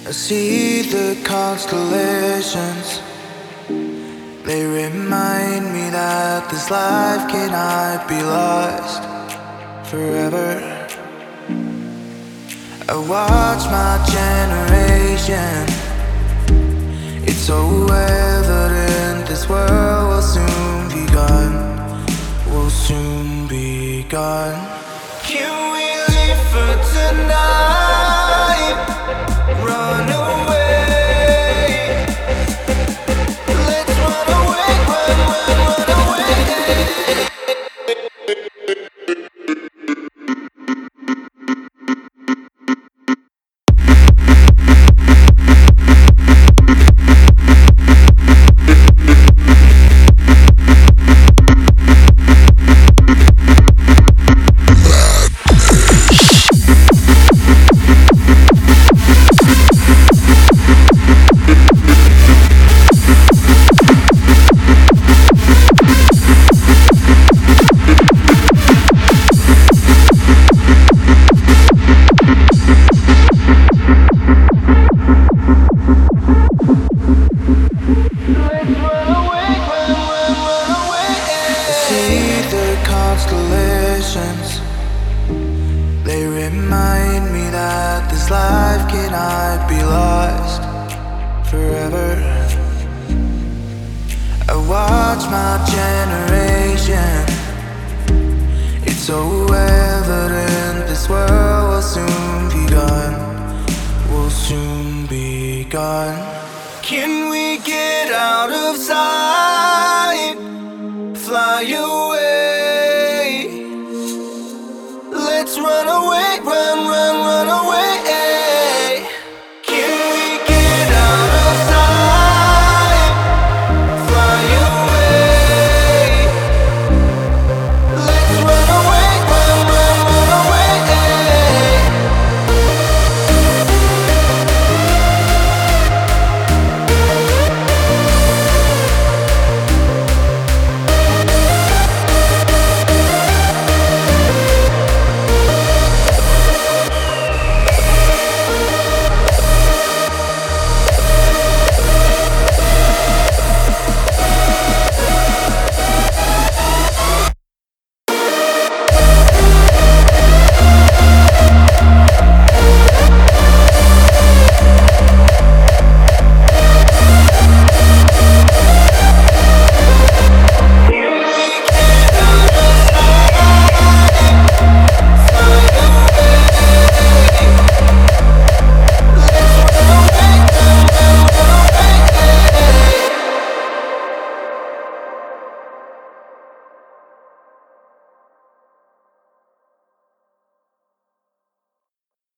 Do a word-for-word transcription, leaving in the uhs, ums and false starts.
I see the constellations. They remind me that this life cannot be lost forever. I watch my generation. It's so evident this world will soon be gone. Will soon be gone. Can we live for tonight? Run away. Let's run away, run, run, run away. Constellations, they remind me that this life cannot be lost forever. I watch my generation. It's so evident this world will soon be gone. Will soon be gone. Can we get out of sight? Fly away.